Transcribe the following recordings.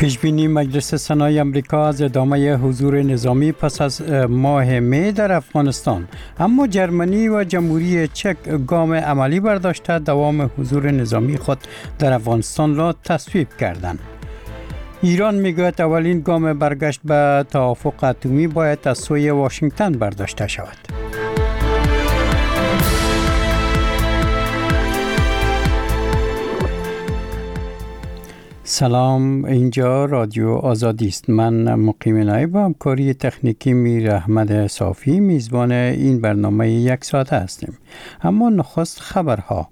پیشبینی مجلس سنای امریکا از ادامه حضور نظامی پس از ماه می در افغانستان، اما جرمنی و جمهوری چک گام عملی برداشته دوام حضور نظامی خود در افغانستان را تصویب کردند. ایران میگوید اولین گام برگشت به توافق اتمی باید از سوی واشنگتن برداشته شود. سلام، اینجا رادیو آزادی است. من مقیم نایب و همکاری تکنیکی میر احمد صافی میزبان این برنامه یک ساعته هستیم. اما نخست خبرها.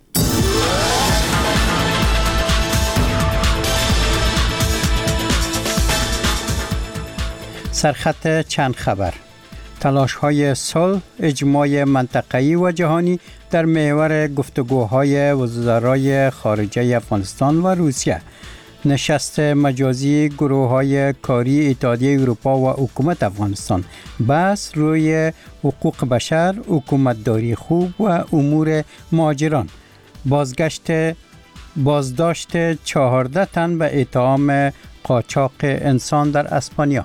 سرخط چند خبر: تلاش‌های صلح، اجماع منطقه‌ای و جهانی در محور گفتگوهای وزرای خارجه افغانستان و روسیه، نشست مجازی گروه‌های کاری اتحادیه اروپا و حکومت افغانستان، بحث روی حقوق بشر، حکومتداری خوب و امور مهاجران، بازداشت 14 تن به اتهام قاچاق انسان در اسپانیا.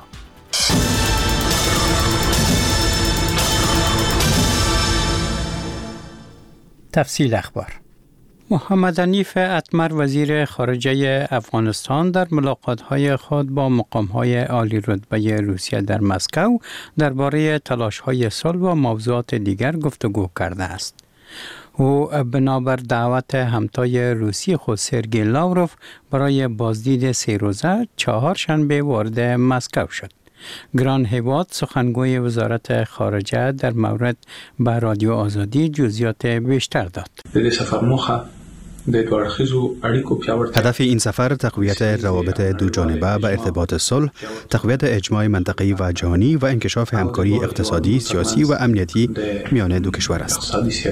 تفصیل اخبار. محمد حنیف اتمر وزیر خارجه افغانستان در ملاقات‌های خود با مقام‌های عالی رتبه روسیه در مسکو درباره تلاش‌های صلح و موضوعات دیگر گفتگو کرده است. او بنابر دعوت همتای روسی خود سرگئی لاوروف برای بازدید 3 روزه چهارشنبه وارد مسکو شد. گران هیواد سخنگوی وزارت خارجه در مورد به رادیو آزادی جزئیات بیشتر داد. هدف این سفر تقویت روابط دو جانبه و ارتباط صلح، تقویت اجماع منطقه‌ای و جهانی و انکشاف همکاری اقتصادی، سیاسی و امنیتی میان دو کشور است.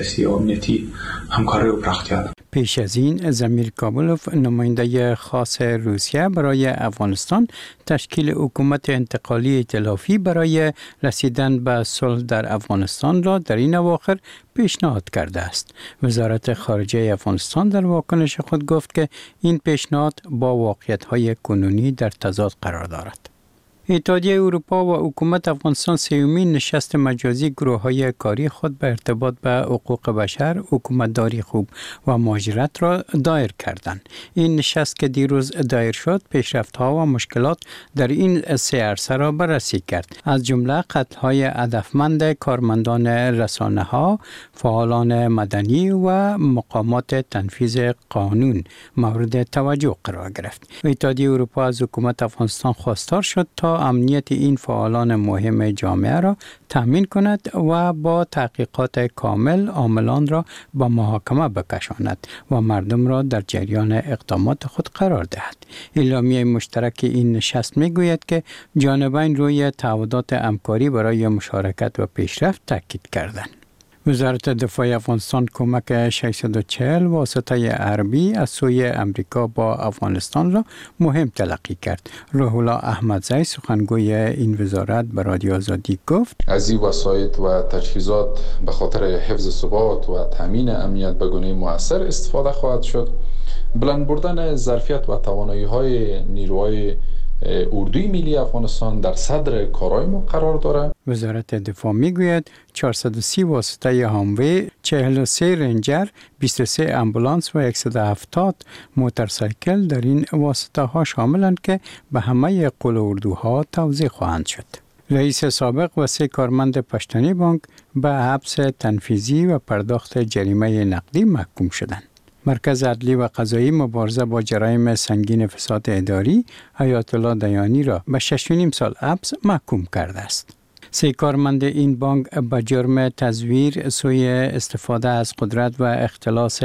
پیش از این زمیر کابلوف نماینده خاص روسیه برای افغانستان تشکیل حکومت انتقالی ائتلافی برای رسیدن به صلح در افغانستان را در این اواخر پیشنهاد کرده است. وزارت خارجه افغانستان در واکنش خود گفت که این پیشنهاد با واقعیت‌های کنونی در تضاد قرار دارد. اتحادیه اروپا و حکومت افغانستان سومین نشست مجازی گروه‌های کاری خود به ارتباط به حقوق بشر، حکومتداری خوب و مهاجرت را دایر کردند. این نشست که دیروز دایر شد، پیشرفت‌ها و مشکلات در این سه عرصه را بررسی کرد. از جمله قتل‌های هدفمند کارمندان رسانه‌ها، فعالان مدنی و مقامات تنفیذ قانون مورد توجه قرار گرفت. اتحادیه اروپا از حکومت افغانستان خواستار شد تا امنیت این فعالان مهم جامعه را تأمین کند و با تحقیقات کامل عاملان را به محاکمه بکشاند و مردم را در جریان اقدامات خود قرار دهد. اعلامیه مشترک این نشست میگوید که جانبین روی تعهدات همکاری برای مشارکت و پیشرفت تاکید کردند. وزارت دفاع افغانستان کمک 640 واسطه حربی از سوی امریکا با افغانستان را مهم تلقی کرد. روح الله احمدزی سخنگوی این وزارت به رادیو آزادی گفت: از این وسایط و تجهیزات به خاطر حفظ ثبات و تامین امنیت به گونه مؤثر استفاده خواهد شد. بلند بردن ظرفیت و توانایی‌های نیروهای اردوی ملی افغانستان در صدر کارهای ما قرار دارد. وزارت دفاع میگوید 430 واسطه هاموی، 43 رنجر، 23 امبولانس و 170 موتورسایکل در این واسطه ها شاملند که به همه قول اردوها توزیع خواهند شد. رئیس سابق و 3 کارمند پشتنی بانک به حبس تنفیذی و پرداخت جریمه نقدی محکوم شدند. مرکز عدلی و قضایی مبارزه با جرایم سنگین فساد اداری حیات الله دیانی را به 6.5 سال حبس محکوم کرده است. 3 کارمند این بانک به جرم تزویر، سوء استفاده از قدرت و اختلاس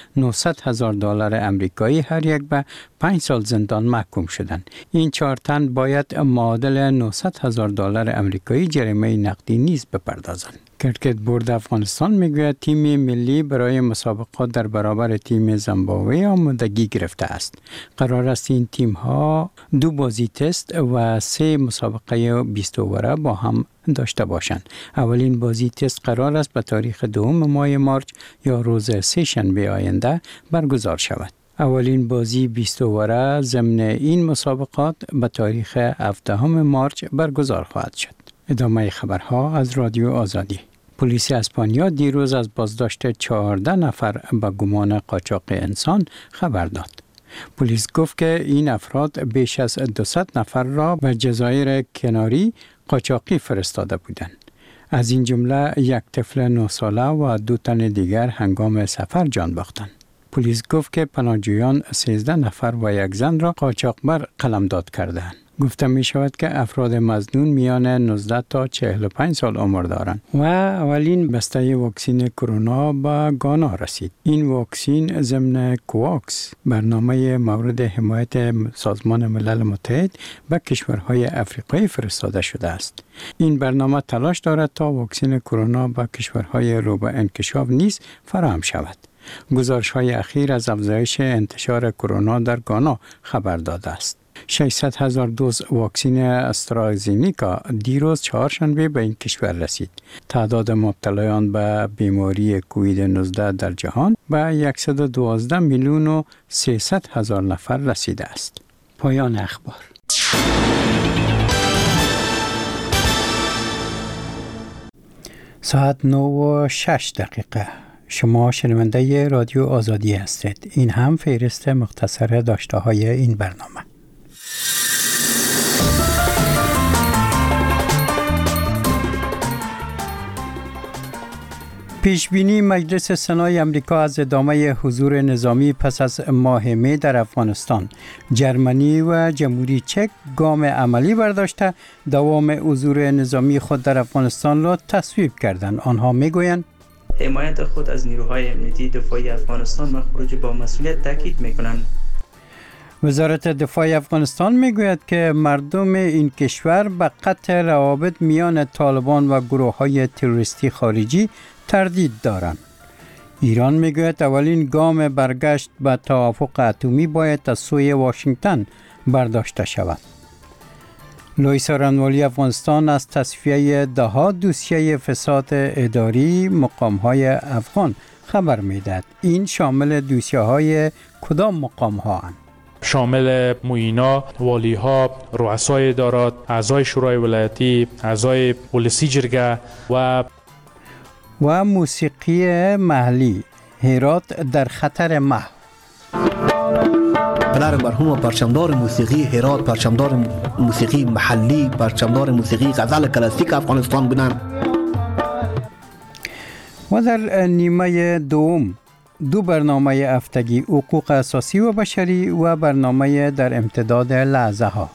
$900,000 امریکایی هر یک به 5 سال زندان محکوم شدند. این 4 تن باید معادل $900,000 امریکایی جریمه نقدی نیز بپردازند. کرکت بورد افغانستان میگوید تیم ملی برای مسابقات در برابر تیم زیمبابوه آمادگی گرفته است. قرار است این تیم ها 2 بازی تست و 3 مسابقه 20 اووره با هم داشته باشند. اولین بازی تست قرار است به تاریخ 2 ماه مارچ یا روز 3 شنبه آینده برگزار شود. اولین بازی 20 اووره ضمن این مسابقات به تاریخ 17 مارچ برگزار خواهد شد. ادامه خبرها از رادیو آزادی. پلیس اسپانیا دیروز از بازداشت 14 نفر به گمان قاچاق انسان خبر داد. پلیس گفت که این افراد بیش از 200 نفر را به جزایر کناری قاچاقی فرستاده بودند. از این جمله یک طفل 9 ساله و 2 تن دیگر هنگام سفر جان باختند. پلیس گفت که پناهجویان 13 نفر و یک زن را قاچاقبر قلمداد کردند. گفته می شود که افراد مظنون میان 19 تا 45 سال عمر دارند و اولین بسته واکسن کرونا به گانا رسید. این واکسن ضمن کوواکس، برنامه مورد حمایت سازمان ملل متحد به کشورهای افریقایی فرستاده شده است. این برنامه تلاش دارد تا واکسن کرونا به کشورهای رو به انکشاف نیز فراهم شود. گزارش‌های اخیر از افزایش انتشار کرونا در گانا خبر داده است. 600,000 دوز واکسن استرازینیکا دیروز چهارشنبه به این کشور رسید. تعداد مبتلایان به بیماری کووید 19 در جهان به 112 میلیون و 300 هزار نفر رسیده است. پایان اخبار. ساعت 9:06. شما شنونده رادیو آزادی هستید. این هم فهرست مختصر داشته‌های این برنامه. پیشبینی مجلس سنای امریکا از ادامه حضور نظامی پس از ماه می در افغانستان. جرمنی و جمهوری چک گام عملی برداشته دوام حضور نظامی خود در افغانستان را تصویب کردند. آنها میگویند حمایت خود از نیروهای امنیتی دفاعی افغانستان و خروج با مسئولیت تاکید میکنند. وزارت دفاع افغانستان میگوید که مردم این کشور به قطع روابط میان طالبان و گروه‌های تروریستی خارجی تردید دارند. ایران میگوید اولین گام برگشت به توافق اتمی باید از سوی واشنگتن برداشته شود. لوی سارنوالی افغانستان از تصفیه ده‌ها دوسیه فساد اداری مقام‌های افغان خبر میدهد. این شامل دوسیه‌های کدام مقام‌ها هستند؟ شامل معینا، والی‌ها، رؤسای ادارات، اعضای شورای ولایتی، اعضای پلیسی جرگه و موسیقی محلی. هرات در خطر محو. پدر مرحوم پرچمدار موسیقی هرات، پرچمدار موسیقی محلی، پرچمدار موسیقی غزل کلاسیک افغانستان بودند. و در نیمه دوم 2 برنامه هفتگی حقوق اساسی و بشری و برنامه در امتداد لحظه ها.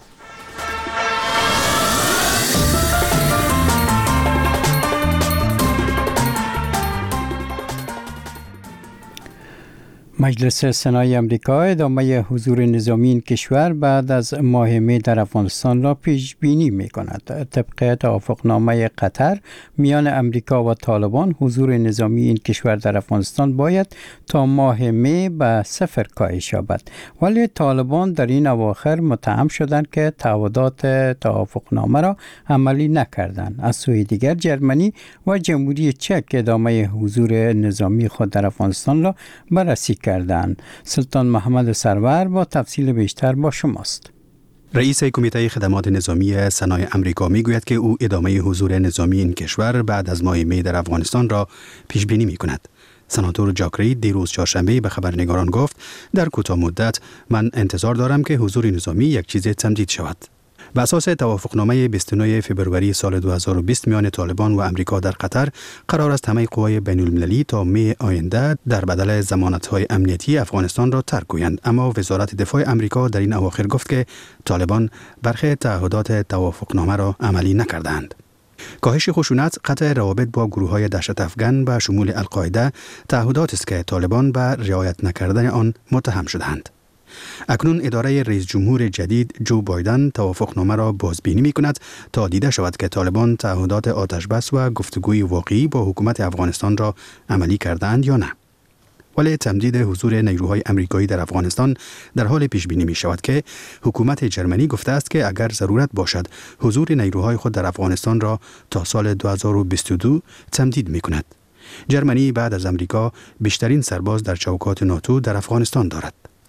مجلس سنای امریکا ادامه حضور نظامی این کشور بعد از ماه می در افغانستان را پیش بینی می کند. طبق توافقنامه قطر میان امریکا و طالبان حضور نظامی این کشور در افغانستان باید تا ماه می به 0 کاهش یابد، ولی طالبان در این اواخر متهم شدند که تعهدات توافقنامه را عملی نکردند. از سوی دیگر جرمنی و جمهوری چک ادامه حضور نظامی خود در افغانستان را بررسی کردند. سلطان محمد سرور با تفصیل بیشتر با شماست. رئیس کمیته خدمات نظامی سنای امریکا میگوید که او ادامه حضور نظامی این کشور بعد از ماه می در افغانستان را پیش بینی می کند. سناتور جاک رید دیروز چهارشنبه به خبرنگاران گفت در کوتاه مدت من انتظار دارم که حضور نظامی یک چیز تمدید شود. به اساس توافقنامه 29 فبروری سال 2020 میان طالبان و امریکا در قطر قرار است همه قوای بین المللی تا می آینده در بدل ضمانت‌های امنیتی افغانستان را ترک کنند، اما وزارت دفاع امریکا در این اواخر گفت که طالبان برخی تعهدات توافقنامه را عملی نکردند. کاهش خشونت، قطع روابط با گروه‌های دهشت افغان به شمول القاعده تعهداتی است که طالبان به رعایت نکردن آن متهم شدند. اکنون اداره رئیس جمهور جدید جو بایدن توافقنامه را بازبینی می کند تا دیده شود که طالبان تعهدات آتش بس و گفتگوی واقعی با حکومت افغانستان را عملی کردند یا نه. ولی تمدید حضور نیروهای امریکایی در افغانستان در حال پیش بینی می شود که حکومت جرمنی گفته است که اگر ضرورت باشد حضور نیروهای خود در افغانستان را تا سال 2022 تمدید می کند. جرمنی بعد از امریکا بیشترین سرباز در چوکات ناتو در افغانستان دارد.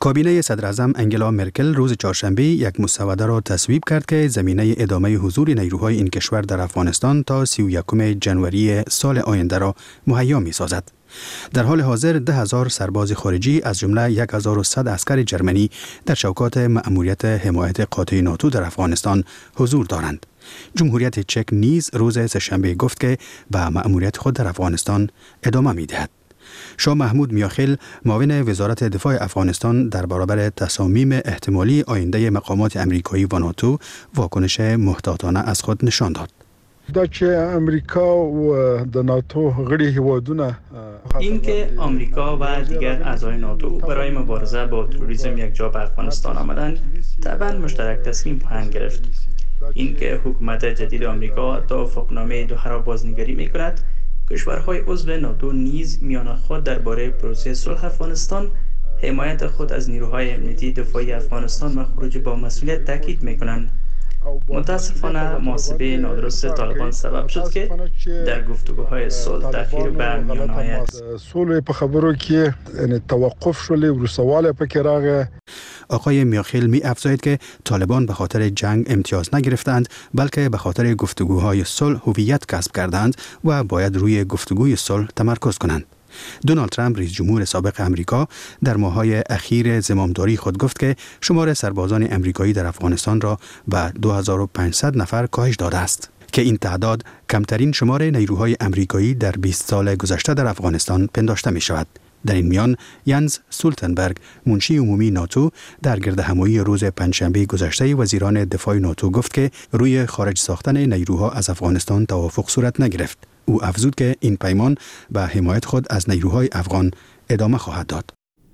کابینه صدر اعظم انگلا مرکل روز چهارشنبه یک مسوده را تصویب کرد که زمینه ادامه حضور نیروهای این کشور در افغانستان تا 31 جنوری سال آینده را مهیا می‌سازد. در حال حاضر 10,000 سرباز خارجی از جمله 1,100 عسکر جرمنی در چوکات مأموریت حمایت قاطع ناتو در افغانستان حضور دارند. جمهوریت چک نیز روز سه‌شنبه گفت که به مأموریت خود در افغانستان ادامه می‌دهد. شاه محمود میاخیل معاون وزارت دفاع افغانستان در برابر تصامیم احتمالی آینده مقامات امریکایی و ناتو واکنش محتاطانه از خود نشان داد. دا چې امریکا و د ناتو غړي هیوادونه اینکه آمریکا و دیگر اعضای ناتو برای مبارزه با تروریسم یک جا به افغانستان آمدند طبعا مشترک تصمیم خواهند گرفت. اینکه حکومت جدید آمریکا توافقنامه دوحه را بازنگری می‌کند، کشورهای عضو ناتو نیز میان خود درباره پروسه صلح افغانستان، حمایت خود از نیروهای امنیتی دفاعی افغانستان و خروج با مسئولیت تاکید می‌کنند. متاسفانه محاسبه نادرست طالبان سبب شد که در گفتگوهای صلح تأخیر به میان آید. صلح په خبرو کې توقف شول او سوال پکې راغی. آقای میاخیل می افزاید که طالبان به خاطر جنگ امتیاز نگرفتند بلکه به خاطر گفتگوهای صلح هویت کسب کردند و باید روی گفتگوی صلح تمرکز کنند. دونالد ترامپ رئیس جمهور سابق امریکا در ماه‌های اخیر زمامداری خود گفت که شمار سربازان امریکایی در افغانستان را به 2500 نفر کاهش داده است که این تعداد کمترین شمار نیروهای امریکایی در 20 سال گذشته در افغانستان پنداشته می شود. در این میان ینز استولتنبرگ منشی عمومی ناتو در گردهمایی روز پنجشنبه گذشته وزیران دفاع ناتو گفت که روی خارج ساختن نیروها از افغانستان توافق صورت نگرفت. او افزود که این پیمان به حمایت خود از نیروهای افغان ادامه خواهد داد.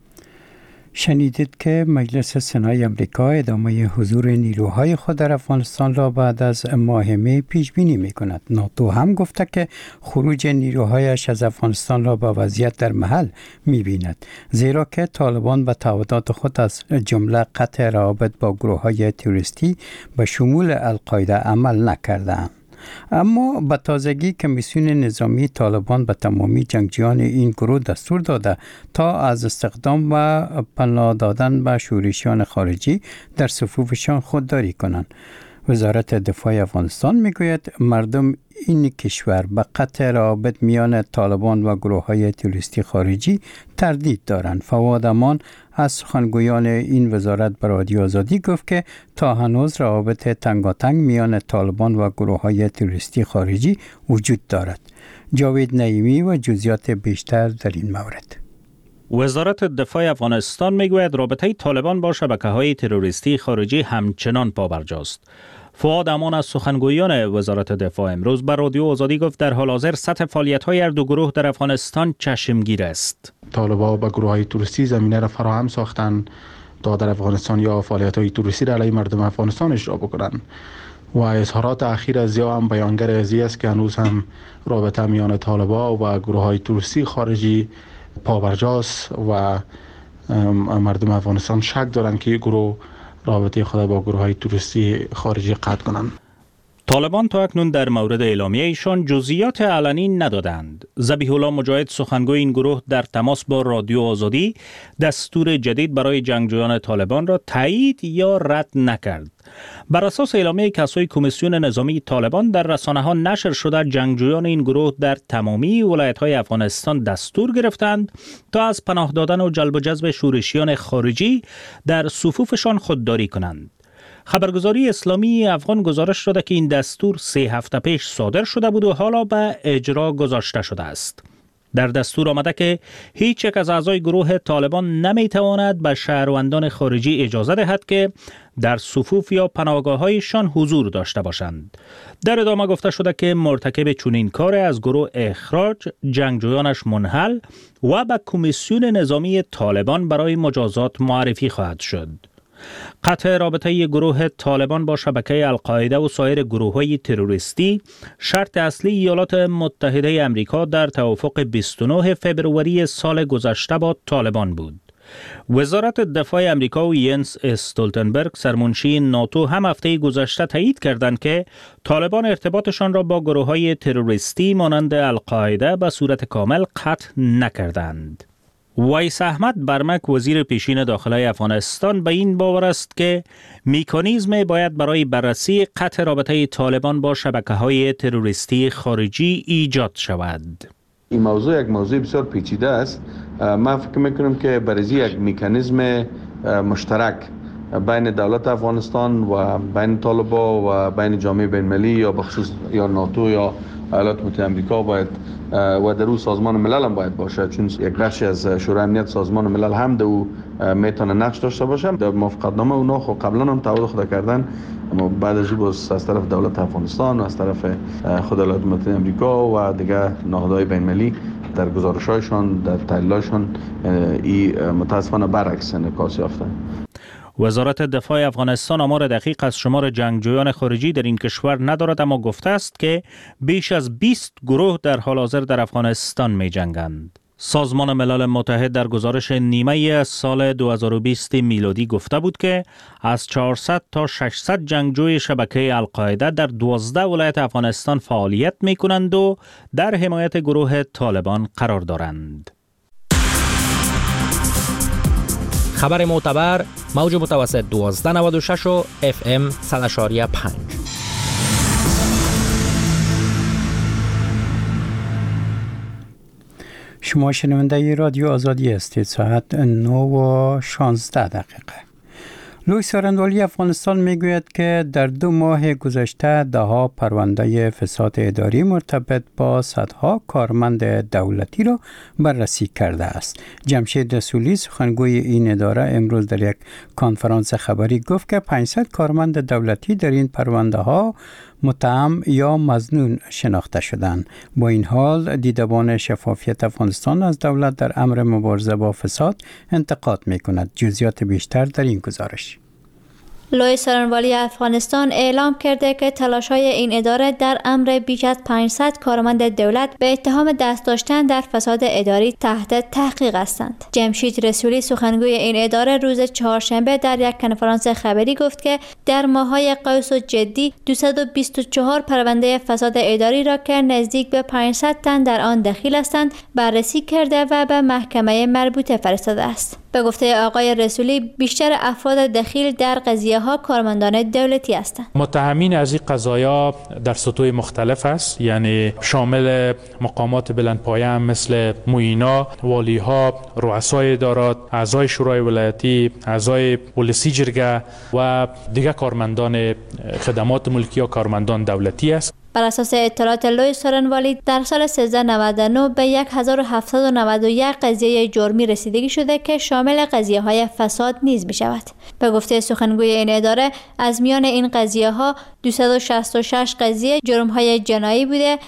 شنیدید که مجلس سنای امریکا ادامه حضور نیروهای خود در افغانستان را بعد از ماه می پیش بینی می کند. ناتو هم گفته که خروج نیروهایش از افغانستان را با وضعیت در محل می بیند، زیرا که طالبان به تعهدات خود از جمله قطع روابط با گروه‌های تروریستی به شمول القاعده عمل نکردند. اما به تازگی کمیسیون نظامی طالبان به تمامی جنگجویان این گروه دستور داده تا از استخدام و پناه دادن به شورشیان خارجی در صفوفشان خودداری کنند. وزارت دفاع افغانستان میگوید مردم این کشور به قطع روابط میان طالبان و گروه‌های تروریستی خارجی تردید دارند. فواد امان از سخنگویان این وزارت به رادیو آزادی گفت که تا هنوز روابط تنگاتنگ میان طالبان و گروه‌های تروریستی خارجی وجود دارد. جاوید نعیمی و جزئیات بیشتر در این مورد. وزارت دفاع افغانستان میگوید رابطه طالبان با شبکه‌های تروریستی خارجی همچنان پابرجاست. فواد امان از سخنگویان وزارت دفاع امروز به رادیو آزادی گفت در حال حاضر سطح فعالیت‌های هر دو گروه در افغانستان چشمگیر است. طالبان با گروه‌های تروریستی زمینه را فراهم ساختند تا در افغانستان یا فعالیت‌های تروریستی را علیه مردم افغانستان اجرا بکنند. و اظهارات اخیر از یا هم بیانگر ازی است که هنوز هم رابطه میان طالبان و گروه‌های تروریستی خارجی پابرجاست و مردم افغانستان شک دارند که گروه رابطه خود با گروه‌های تروریستی خارجی قطع کنند. طالبان تا اکنون در مورد اعلامیه ایشان جزئیات علنی ندادند. ذبیح الله مجاهد سخنگوی این گروه در تماس با رادیو آزادی دستور جدید برای جنگجویان طالبان را تایید یا رد نکرد. بر اساس اعلامیه کسای کمیسیون نظامی طالبان در رسانه‌ها نشر شده جنگجویان این گروه در تمامی ولایت‌های افغانستان دستور گرفتند تا از پناه دادن و جلب و جذب شورشیان خارجی در صفوفشان خودداری کنند. خبرگزاری اسلامی افغان گزارش داده که این دستور 3 هفته پیش صادر شده بود و حالا به اجرا گذاشته شده است. در دستور آمده که هیچ یک از اعضای گروه طالبان نمیتواند به شهروندان خارجی اجازه دهد که در صفوف یا پناهگاه‌هایشان حضور داشته باشند. در ادامه گفته شده که مرتکب چنین کار از گروه اخراج، جنگجویانش منحل و به کمیسیون نظامی طالبان برای مجازات معرفی خواهد شد. قطع رابطه گروه طالبان با شبکه القاعده و سایر گروه‌های تروریستی شرط اصلی ایالات متحده امریکا در توافق 29 فبروری سال گذشته با طالبان بود. وزارت دفاع امریکا و ینس استولتنبرگ سرمنشی ناتو هم هفته گذشته تایید کردند که طالبان ارتباطشان را با گروه‌های تروریستی مانند القاعده به صورت کامل قطع نکردند. ویس احمد برمک وزیر پیشین داخلی افغانستان به این باور است که مکانیزم باید برای بررسی قطع رابطه طالبان با شبکه‌های تروریستی خارجی ایجاد شود. این موضوع یک موضوع بسیار پیچیده است. من فکر میکنم که برای یک مکانیزم مشترک بین دولت افغانستان و بین طالبان و بین جامعه بین‌المللی یا بخصوص یا ناتو یا ایالات متحده آمریکا باید و در اون سازمان ملل هم باید باشه، چون یک بخشی از شورای امنیت سازمان ملل هم در او میتونه نقش داشته باشه. در موافقتنامه اونا خب قبلا هم تعهد خود کردن، اما بعد از او از طرف دولت افغانستان و از طرف خود ایالات متحده آمریکا و دیگر نهادهای بین‌المللی در گزارش‌هایشان در تحلیل‌هایشان متاسفانه برعکس انعکاس یافته. وزارت دفاع افغانستان آمار دقیق از شمار جنگجویان خارجی در این کشور ندارد، اما گفته است که بیش از 20 گروه در حال حاضر در افغانستان می جنگند. سازمان ملل متحد در گزارش نیمه سال 2020 میلادی گفته بود که از 400 تا 600 جنگجوی شبکه القاعده در 12 ولایت افغانستان فعالیت می کنند و در حمایت گروه طالبان قرار دارند. خبر معتبر موج متوسط 1296 و FM 100.5. شما شنونده رادیو آزادی هستید. ساعت 9:16. لوی سارنوالی افغانستان میگوید که در 2 ماه گذشته ده‌ها پرونده فساد اداری مرتبط با صدها کارمند دولتی را بررسی کرده است. جمشید رسولی سخنگوی این اداره امروز در یک کنفرانس خبری گفت که 500 کارمند دولتی در این پرونده ها متهم یا مظنون شناخته شدند. با این حال دیدبان شفافیت افغانستان از دولت در امر مبارزه با فساد انتقاد می‌کند. جزئیات بیشتر در این گزارش. لوی سارنوالی افغانستان اعلام کرده که تلاش‌های این اداره در امر بیش از 500 کارمند دولت به اتهام دست داشتن در فساد اداری تحت تحقیق هستند. جمشید رسولی سخنگوی این اداره روز چهارشنبه در یک کنفرانس خبری گفت که در ماه‌های قوس و جدی 224 پرونده فساد اداری را که نزدیک به 500 تن در آن دخیل هستند بررسی کرده و به محکمه مربوطه فرستاده است. به گفته آقای رسولی بیشتر افراد دخیل در قضیه ها کارمندان دولتی هستند. متهمین از این قضایا در سطوح مختلف است، یعنی شامل مقامات بلندپایه هم مثل معینا، والیها، رؤسای ادارات، اعضای شورای ولایتی، اعضای پلیسی جرگه و دیگر کارمندان خدمات ملکی یا کارمندان دولتی است. بر اساس اطلاعات لوی سارنوالی در سال 1399 به 1791 قضیه جرمی رسیدگی شده که شامل قضیه های فساد نیز می شود. به گفته سخنگوی این اداره از میان این قضیه ها 266 قضیه جرم های جنایی بوده،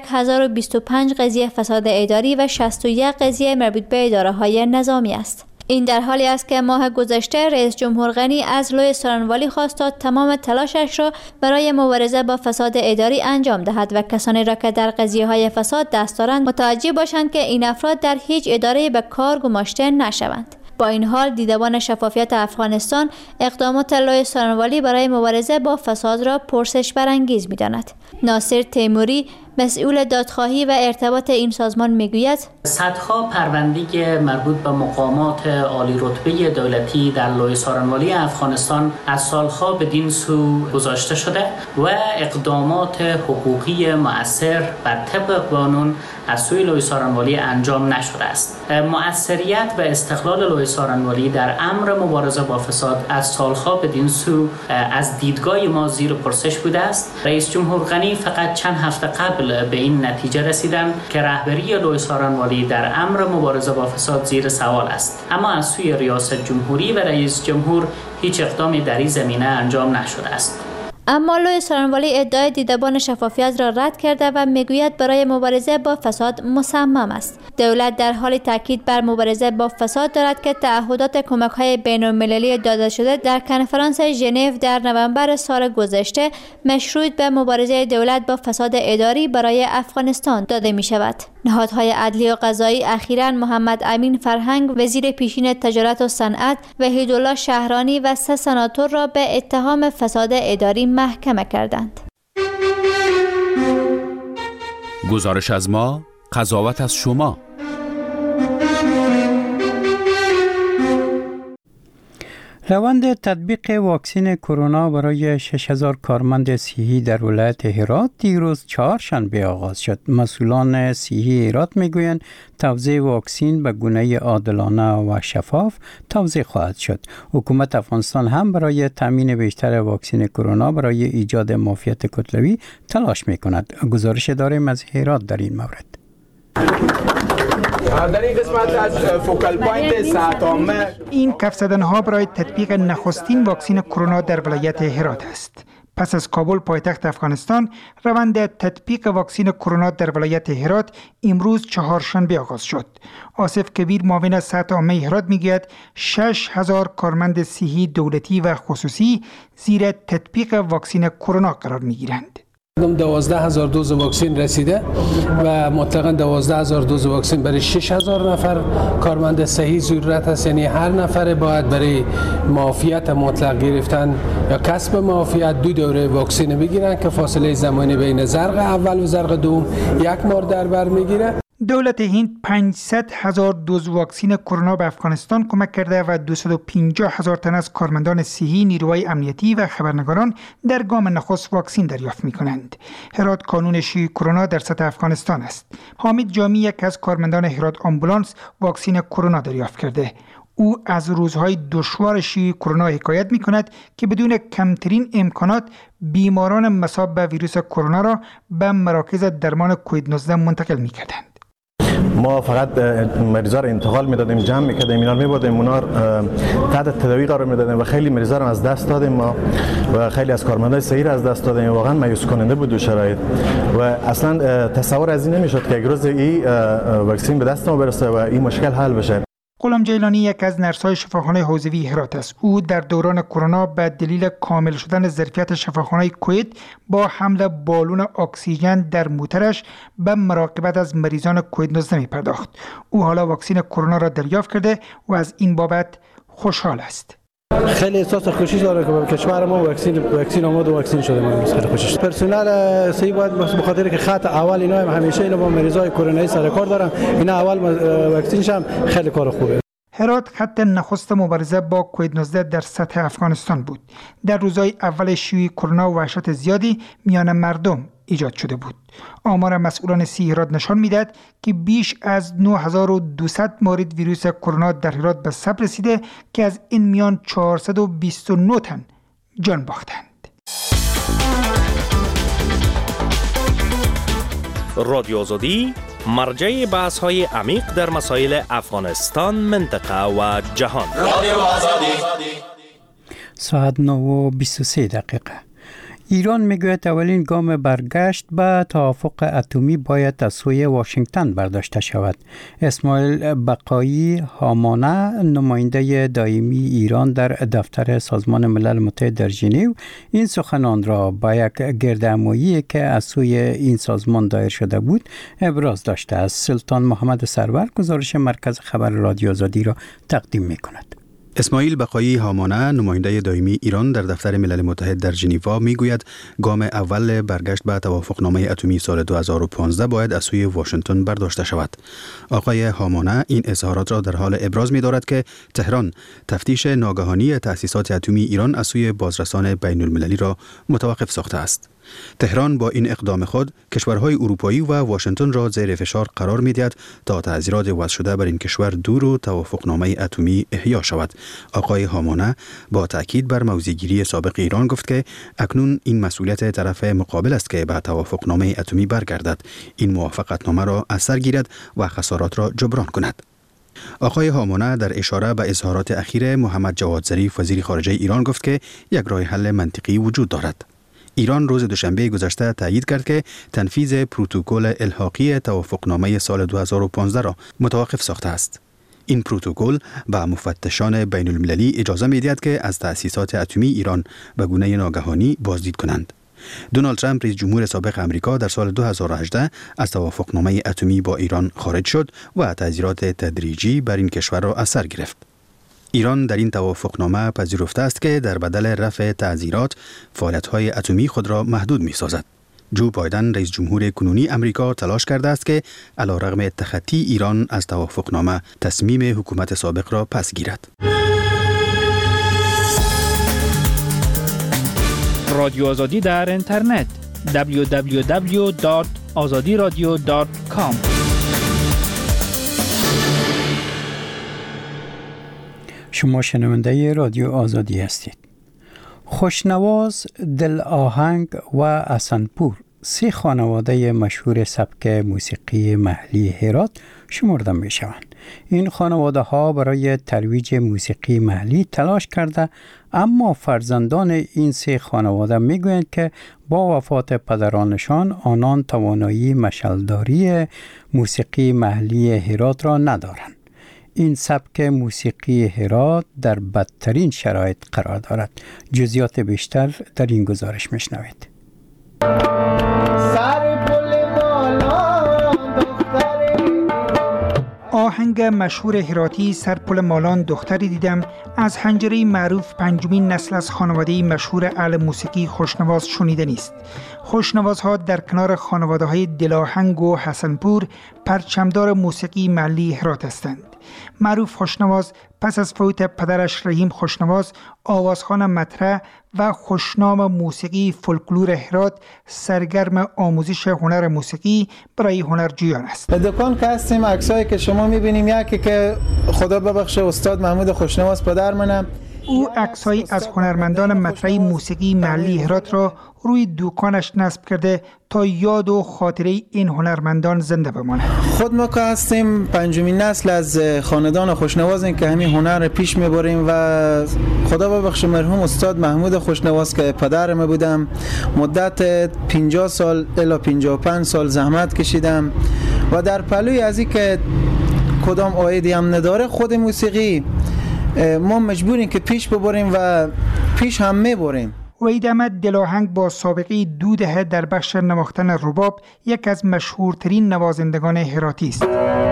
1025 قضیه فساد اداری و 61 قضیه مربوط به اداره های نظامی است. این در حالی است که ماه گذشته رئیس جمهور غنی از لوی سارنوالی خواست تا تمام تلاشش را برای مبارزه با فساد اداری انجام دهد و کسانی را که در قضیه‌های فساد دست دارند متوجه باشند که این افراد در هیچ اداره به کار گماشته نشوند. با این حال دیدبان شفافیت افغانستان اقدامات لوی سارنوالی برای مبارزه با فساد را پرسش برانگیز می‌داند. ناصر تیموری مسئول دادخواهی و ارتباط این سازمان میگوید صدها پرونده مربوط به مقامات عالی رتبه دولتی در لوی سارنوالی افغانستان از سالها بدین سو گذاشته شده و اقدامات حقوقی مؤثر بر طبق قانون از سوی لوی سارنوالی انجام نشده است. مؤثریت و استقلال لوی سارنوالی در امر مبارزه با فساد از سالها بدین سو از دیدگاه ما زیر پرسش بوده است. رئیس جمهور غنی فقط چند هفته قبل به این نتیجه رسیدند که رهبری لوی سارنوالی در امر مبارزه با فساد زیر سوال است، اما از سوی ریاست جمهوری و رئیس جمهور هیچ اقدامی در این زمینه انجام نشده است. اما لوی سارنوالی ادعای دیدبان شفافیت را رد کرده و میگوید برای مبارزه با فساد مصمم است. دولت در حال تاکید بر مبارزه با فساد دارد که تعهدات کمک‌های بین‌المللی داده شده در کنفرانس ژنو در نوامبر سال گذشته مشروط به مبارزه دولت با فساد اداری برای افغانستان داده می شود. نهادهای عدلی و قضایی اخیراً محمد امین فرهنگ وزیر پیشین تجارت و صنعت و هیدالله شهرانی و 3 سناتور را به اتهام فساد اداری محکمه کردند. گزارش از ما، قضاوت از شما. روند تطبیق واکسن کرونا برای 6000 کارمند صحی در ولایت هرات دیروز چهارشنبه آغاز شد. مسئولان صحی هرات میگویند توزیع واکسن به گونه عادلانه و شفاف توزیع خواهد شد. حکومت افغانستان هم برای تامین بیشتر واکسن کرونا برای ایجاد معافیت کتلوی تلاش میکند. گزارش داریم از هرات در این مورد. در این قسمت از فوکال پوینت ساعتامه این کف زدن‌ها برای تطبیق نخستین واکسن کرونا در ولایت هرات است. پس از کابل پایتخت افغانستان، روند تطبیق واکسن کرونا در ولایت هرات امروز چهارشنبه آغاز شد. آصف کبیر معاون صحت عامه هرات میگوید 6000 کارمند صحی دولتی و خصوصی زیر تطبیق واکسن کرونا قرار میگیرند. 12000 دوز واکسن رسیده و مطلقاً 12000 دوز واکسن برای 6000 نفر کارمند صحی ضرورت است. یعنی هر نفر باید برای معافیت مطلق گرفتن یا کسب معافیت 2 دوره واکسن بگیرن که فاصله زمانی بین زرق اول و زرق دوم 1 ماه در بر میگیره. دولت هند 500,000 دوز واکسن کرونا به افغانستان کمک کرده و 250,000 تن از کارمندان صحی، نیروهای امنیتی و خبرنگاران در گام نخست واکسن دریافت می‌کنند. هرات کانون شیوع کرونا در سطح افغانستان است. حامد جامی یک از کارمندان هرات آمبولانس واکسن کرونا دریافت کرده. او از روزهای دشوار شیوع کرونا حکایت می‌کند که بدون کمترین امکانات بیماران مصاب به ویروس کرونا را به مراکز درمان کووید 19 منتقل می‌کردند. ما فقط مریضا رو انتقال میدادیم، جمع میکردیم، اینا رو میبردیم، اونا تحت تداوی قرار میدادیم و خیلی مریضا رو از دست دادیم ما و خیلی از کارمندای صحی رو از دست دادیم. واقعا مایوس کننده بود شرایط و اصلا تصور از این نمیشد که یک روز این واکسن به دست ما برسه و این مشکل حل بشه. غلام جیلانی یک از نرس‌های شفاخانه حوزوی هرات است. او در دوران کرونا به دلیل کامل شدن ظرفیت شفاخانه کوید با حمل بالون اکسیژن در موترش به مراقبت از مریضان کووید 19 می‌پرداخت. او حالا واکسن کرونا را دریافت کرده و از این بابت خوشحال است. خیلی احساس خوشی داره که به کشور ما واکسن آمد و واکسن شده. ما خیلی خوشی. پرسنل صحی باید به خاطر که خط اول اینا همیشه اینا با مریضای کرونایی سر کار دارن، اینا اول واکسن شم خیلی کار خوبه. هرات خط نخست مبارزه با کووید 19 در سطح افغانستان بود. در روزهای اول شیوع کرونا وحشت زیادی میان مردم ایجاد شده بود. آمار مسئولان صحی هرات نشان میدهد که بیش از 9200 مورد ویروس کرونا در هرات به ثبت رسیده که از این میان 429 تن جان باختند. رادیو آزادی مرجع بحث‌های عمیق در مسائل افغانستان، منطقه و جهان. رادیو آزادی. ساعت 9:23. ایران میگوید اولین گام برگشت به توافق اتمی باید از سوی واشنگتن برداشته شود. اسماعیل بقایی هامانه، نماینده دائمی ایران در دفتر سازمان ملل متحد در ژنو، این سخنان را با یک گردهمایی که از سوی این سازمان دایر شده بود ابراز داشته است. سلطان محمد سرور گزارش مرکز خبر رادیو آزادی را تقدیم می‌کند. اسماعیل بقایی هامانه، نماینده دائمی ایران در دفتر ملل متحد در ژنو میگوید گام اول برگشت به توافقنامه اتمی سال 2015 باید از سوی واشنگتن برداشته شود. آقای هامانه این اظهارات را در حال ابراز می‌دارد که تهران تفتیش ناگهانی تأسیسات اتمی ایران از سوی بازرسان بین المللی را متوقف ساخته است. تهران با این اقدام خود کشورهای اروپایی و واشنگتن را زیر فشار قرار می‌دهد تا تعزیرات وضع شده بر این کشور دور و توافقنامه اتمی احیا شود. آقای هامانه با تأکید بر موضع‌گیری سابق ایران گفت که اکنون این مسئولیت طرف مقابل است که به توافقنامه اتمی برگردد، این موافقتنامه را از سر گیرد و خسارات را جبران کند. آقای هامانه در اشاره به اظهارات اخیر محمد جواد ظریف وزیر خارجه ایران گفت که یک راه حل منطقی وجود دارد. ایران روز دوشنبه گذشته تایید کرد که تنفیذ پروتکل الحاقی توافقنامه سال 2015 را متوقف ساخته است. این پروتکل به مفتشان بین المللی اجازه می‌دهد که از تأسیسات اتمی ایران به گونه ناگهانی بازدید کنند. دونالد ترامپ رئیس جمهور سابق امریکا در سال 2018 از توافقنامه اتمی با ایران خارج شد و تعزیرات تدریجی بر این کشور را از سر گرفت. ایران در این توافقنامه پذیرفته است که در بدل رفع تعزیرات فعالیت‌های اتمی خود را محدود می‌سازد. جو بایدن رئیس جمهور کنونی امریکا تلاش کرده است که علیرغم تخطی ایران از توافقنامه تصمیم حکومت سابق را پس گیرد. رادیو آزادی در اینترنت www.azadiradio.com. شما شنونده رادیو آزادی هستید. خوشنواز، دل آهنگ و حسن‌پور 3 خانواده مشهور سبک موسیقی محلی هرات شمرده می شوند. این خانواده ها برای ترویج موسیقی محلی تلاش کرده، اما فرزندان این 3 خانواده می گویند که با وفات پدرانشان آنان توانایی مشعلداری موسیقی محلی هرات را ندارند. این سبک موسیقی هرات در بدترین شرایط قرار دارد. جزئیات بیشتر در این گزارش میشنوید. آهنگ مشهور هراتی سرپل مالان دختری دیدم از حنجره معروف 5مین نسل از خانواده مشهور اهل موسیقی خوشنواز شنیده نیست. خوشنوازها در کنار خانواده‌های دلاهنگ و حسن‌پور پرچمدار موسیقی محلی هرات هستند. معروف خوشنواز پس از فوت پدرش رحیم خوشنواز آوازخوان مطرح و خوشنام موسیقی فولکلور هرات سرگرم آموزش هنر موسیقی برای هنرجویان است. به دکان که هستیم عکسایی که شما می‌بینیم یکی که خدا ببخشه استاد محمود خوشنواز پدر منم. او عکسایی از هنرمندان مطرح موسیقی محلی هرات را روی دکانش نصب کرده تا یاد و خاطره این هنرمندان زنده بماند. خود ما که هستیم 5مین نسل از خاندان خوشنوازیم که همین هنر پیش میبریم و خدا ببخشه مرحوم استاد محمود خوشنواز که پدر ما بودم مدت 50 سال الی 55 سال زحمت کشیدم و در پلوی از این که کدام عایدی هم نداره خود موسیقی ما مجبوریم که پیش ببریم و پیش هم میبریم. وحید احمد دلاهنگ با سابقه 2 دهه در بخش نواختن رباب یک از مشهورترین نوازندگان هراتی است.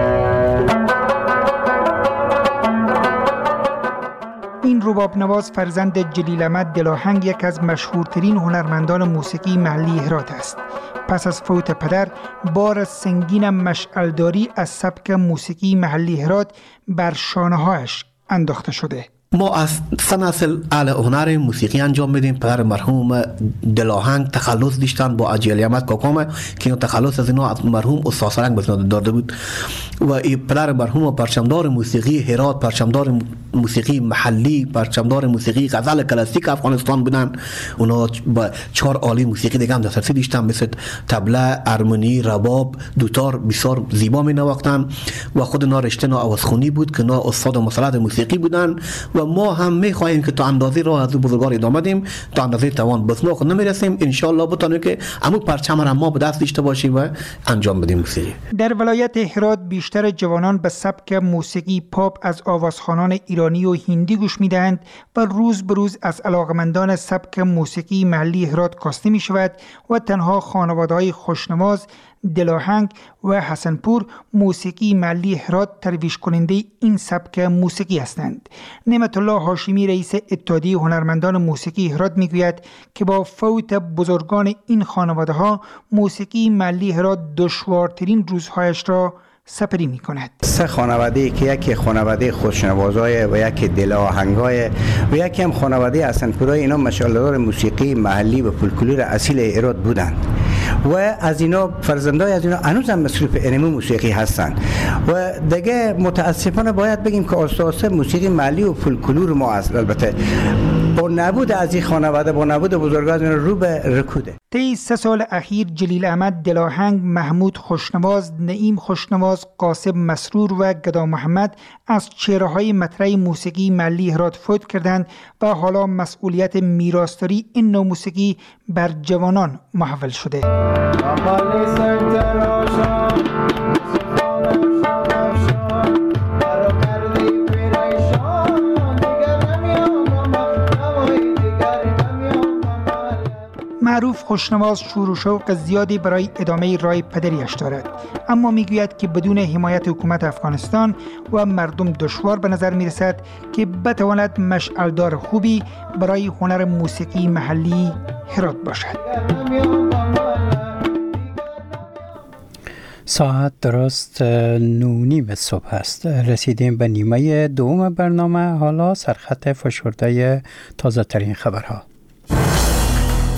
این رباب نواز فرزند جلیل احمد دلاهنگ یک از مشهورترین هنرمندان موسیقی محلی هرات است. پس از فوت پدر بار سنگین مشعلداری از سبک موسیقی محلی هرات بر شانه‌هایش انداخته شده. ما از سنسل اهل هنر موسیقی انجام میدیم. پدر مرحوم دلاهنگ تخلص داشتن با اجیال احمد کاکام که این تخلص از اینا از مرحوم استاد سرنگ بسناد داده بود و این پدر مرحوم پرچمدار موسیقی هرات، پرچمدار موسیقی محلی، پرچمدار موسیقی غزل کلاسیک افغانستان بودن. اونا با 4 آله موسیقی دیگه هم دسترسی داشتن مثل طبله، ارمنی، رباب، دوتار بسیار زیبا می نواختن و خود اونا رشته آوازخونی بود که اونا استاد مسلط موسیقی بودن و ما هم می‌خواهیم که تا اندازه راه از بزرگوار ادامه بدیم، تا اندازه توان بس ما خود نمی‌رسیم ان شاء الله بتونیم که عمو پرچم را ما به دست داشته باشیم و انجام بدیم موسیقی. در ولایت هرات بیشتر جوانان به سبک موسیقی پاپ از آوازخوانان ایرانی و هندی گوش می‌دهند و روز به روز از علاقمندان سبک موسیقی محلی هرات کاسته می‌شود و تنها خانواده‌های خوشنواز، دلاهنگ و حسن‌پور موسیقی محلی هرات ترویج کننده این سبک موسیقی هستند. نعمت الله هاشمی رئیس اتحادیه هنرمندان موسیقی هرات میگوید که با فوت بزرگان این خانواده ها موسیقی محلی هرات دشوارترین روزهایش را سپری می کند. 3 خانواده که یکی خانواده خوشنوازای و یکی دلاهنگای و یکی هم خانواده حسن‌پورای، اینا مشعلدار موسیقی محلی و فولکلور اصیل هرات بودند و از اینا فرزندای از اینا هنوز هم مصروف انمو موسیقی هستند و دیگه متاسفانه باید بگیم که آساسه موسیقی محلی و فولکلور ما است. البته با نبود از این خانواده، با نبود بزرگان اینا رو به رکوده. طی 3 سال اخیر جلیل احمد دلاهنگ، محمود خوشنواز، نعیم خوشنواز، قاسم مسرور و گدا محمد از چهره‌های مطرح موسیقی محلی هرات فوت کردند و حالا مسئولیت میراثداری این نوع موسیقی بر جوانان محول شده. معروف خوشنواز شور و شوق زیادی برای ادامه راه پدریش دارد، اما میگوید که بدون حمایت حکومت افغانستان و مردم دشوار به نظر میرسد که بتواند مشعلدار خوبی برای هنر موسیقی محلی هرات باشد. ساعت درست 9:30 صبح است. رسیدیم به نیمه دوم برنامه. حالا سرخط فشرده تازه ترین خبرها.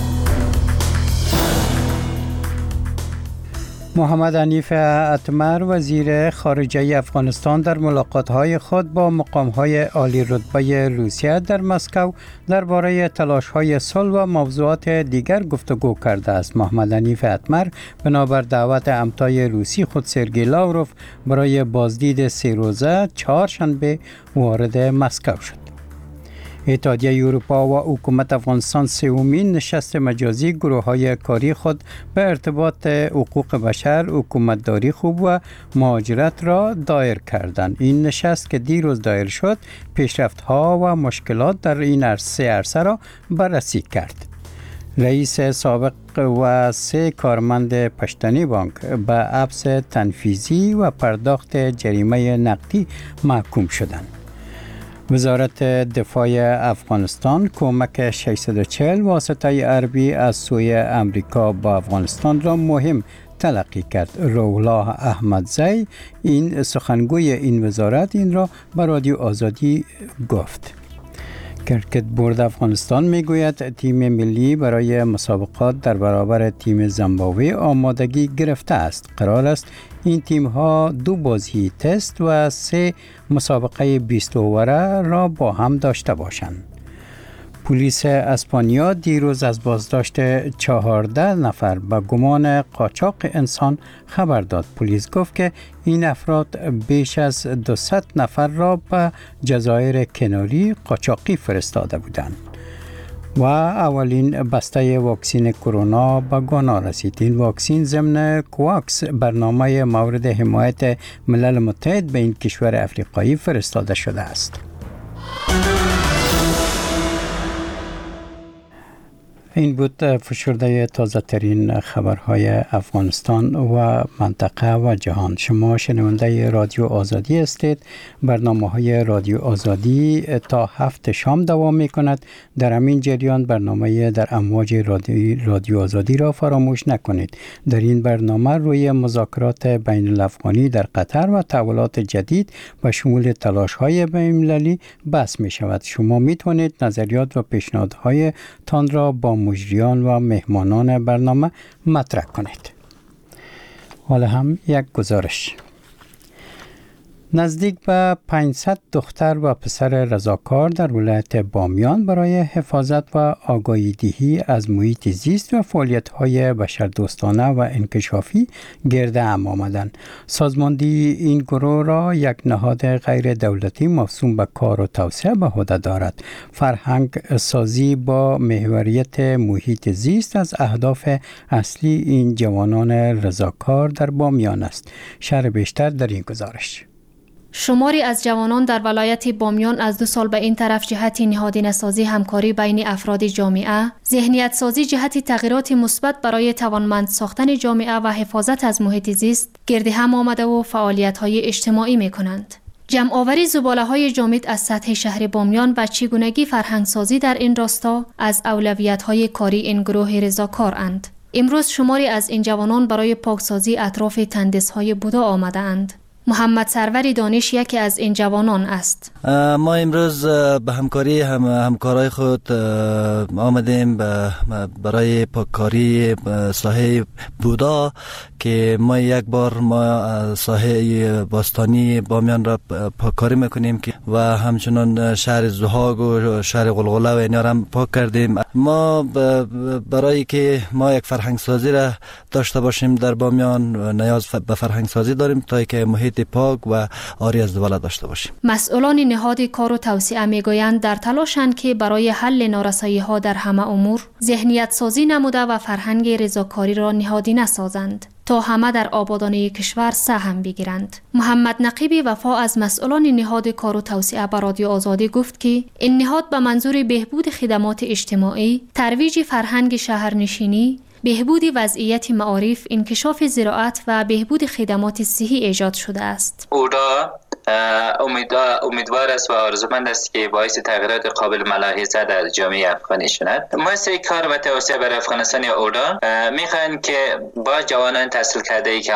محمد حنیف اتمر وزیر خارجه افغانستان در ملاقات‌های خود با مقام‌های عالی رتبه روسیه در مسکو درباره تلاش‌های صلح و موضوعات دیگر گفتگو کرده است. محمد حنیف اتمر بنابر دعوت همتای روسی خود سرگئی لاوروف برای بازدید 3 روزه چهارشنبه وارد مسکو شد. اتحادیه اروپا و حکومت افغانستان سومین نشست مجازی گروه‌های کاری خود به ارتباط حقوق بشر، حکومتداری خوب و مهاجرت را دایر کردند. این نشست که دیروز دایر شد، پیشرفت‌ها و مشکلات در این عرصه را بررسی کرد. رئیس سابق و 3 کارمند پشتنی بانک به حبس تنفیذی و پرداخت جریمه نقدی محکوم شدند. وزارت دفاع افغانستان کمک 640 واسطه حربی از سوی امریکا با افغانستان را مهم تلقی کرد. روح الله احمدزی این سخنگوی این وزارت این را به رادیو آزادی گفت. کرکت بورد افغانستان میگوید تیم ملی برای مسابقات در برابر تیم زیمبابوه آمادگی گرفته است. قرار است این تیم ها 2 بازی تست و 3 مسابقه 20 اووره را با هم داشته باشند. پلیس اسپانیا دیروز از بازداشت 14 نفر به گمان قاچاق انسان خبر داد. پلیس گفت که این افراد بیش از 200 نفر را به جزایر کناری قاچاقی فرستاده بودند. و اولین بسته واکسن کرونا به گانا رسید. این واکسن ضمن کوواکس برنامه مورد حمایت ملل متحد به این کشور افریقایی فرستاده شده است. این بود فشرده تازه ترین خبرهای افغانستان و منطقه و جهان. شما شنونده رادیو آزادی هستید. برنامه های رادیو آزادی تا 7 شام دوام می کند. در همین جریان برنامه در امواج رادیو آزادی را فراموش نکنید. در این برنامه روی مذاکرات بین الافغانی در قطر و تحولات جدید و شمول تلاش های بین المللی بحث می شود. شما می توانید نظریات و پیشنهادهای تان را با مجریان و مهمانان برنامه مطرح کنید. حالا هم یک گزارش. نزدیک به 500 دختر و پسر رضاکار در ولایت بامیان برای حفاظت و آگاهی دهی از محیط زیست و فعالیت‌های بشردوستانه و انکشافی گرد هم آمدند. سازماندهی این گروه را یک نهاد غیر دولتی موسوم به کار و توسعه به عهده دارد. فرهنگ سازی با محوریت محیط زیست از اهداف اصلی این جوانان رضاکار در بامیان است. شرح بیشتر در این گزارش. شماری از جوانان در ولایت بامیان از 2 سال به این طرف جهت نهادینه سازی همکاری بین افراد جامعه، ذهنیت سازی جهت تغییرات مثبت برای توانمند ساختن جامعه و حفاظت از محیط زیست گرد هم آمده و فعالیت‌های اجتماعی می‌کنند. جمع‌آوری زباله‌های جامد از سطح شهر بامیان و چگونگی فرهنگسازی در این راستا از اولویت‌های کاری این گروه رضاکارند. امروز شماری از این جوانان برای پاکسازی اطراف تندس‌های بودا آمده‌اند. محمد سرور دانش یکی از این جوانان است. ما امروز به همکاری همکارای خود آمدیم برای پاککاری ساحه بودا که ما یک بار ساحه باستانی بامیان را پاککاری میکنیم و همچنان شهر زهاگ و شهر غلغله و اینا را هم پاک کردیم. ما برای که ما یک فرهنگ سازی را داشته باشیم در بامیان نیاز به فرهنگ سازی داریم تا که محیط پاک و آری از زباله داشته باشیم. مسئولان نهاد کار و توسعه میگویند در تلاشند که برای حل نارسایی‌ها در همه امور ذهنیت سازی نموده و فرهنگ رضاکاری را نهادینه سازند تا همه در آبادانی کشور سهم بگیرند. محمد نقیبی وفا از مسئولان نهاد کار و توسعه به رادیو آزادی گفت که این نهاد به منظور بهبود خدمات اجتماعی، ترویج فرهنگ شهرنشینی، بهبود وضعیت معارف، انکشاف زراعت و بهبود خدمات صحی ایجاد شده است. اودا امیدوار است و آرزومند است که باعث تغییرات قابل ملاحظه در جامعه افغانی شود. مؤسسه کار و توسعه برای افغانستان یا اودا میخواهند که با جوانان تحصیل کرده ای که